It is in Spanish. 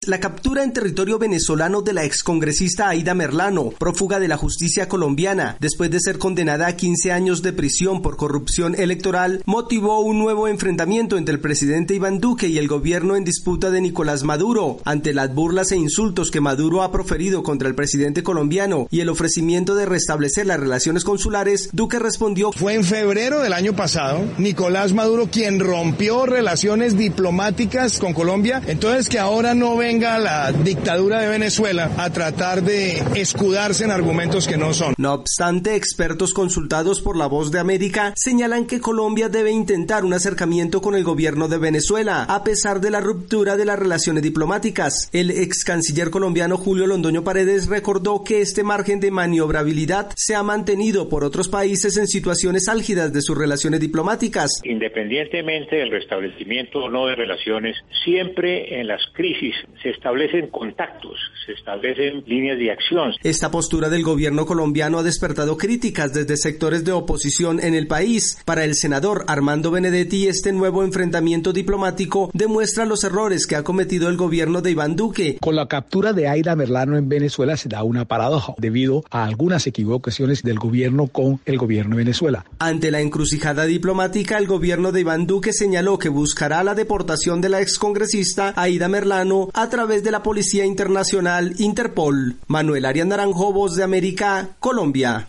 La captura en territorio venezolano de la excongresista Aida Merlano, prófuga de la justicia colombiana, después de ser condenada a 15 años de prisión por corrupción electoral, motivó un nuevo enfrentamiento entre el presidente Iván Duque y el gobierno en disputa de Nicolás Maduro. Ante las burlas e insultos que Maduro ha proferido contra el presidente colombiano y el ofrecimiento de restablecer las relaciones consulares, Duque respondió: fue en febrero del año pasado Nicolás Maduro quien rompió relaciones diplomáticas con Colombia, entonces que ahora no venga la dictadura de Venezuela a tratar de escudarse en argumentos que no son. No obstante, expertos consultados por La Voz de América señalan que Colombia debe intentar un acercamiento con el gobierno de Venezuela, a pesar de la ruptura de las relaciones diplomáticas. El ex canciller colombiano Julio Londoño Paredes recordó que este margen de maniobrabilidad se ha mantenido por otros países en situaciones álgidas de sus relaciones diplomáticas. Independientemente del restablecimiento o no de relaciones, siempre en las crisis se establecen contactos, se establecen líneas de acción. Esta postura del gobierno colombiano ha despertado críticas desde sectores de oposición en el país. Para el senador Armando Benedetti, este nuevo enfrentamiento diplomático demuestra los errores que ha cometido el gobierno de Iván Duque. Con la captura de Aida Merlano en Venezuela se da una paradoja debido a algunas equivocaciones del gobierno con el gobierno de Venezuela. Ante la encrucijada diplomática, el gobierno de Iván Duque señaló que buscará la deportación de la excongresista Aida Merlano a través de la Policía Internacional Interpol. Manuel Arias Naranjo, Voz de América, Colombia.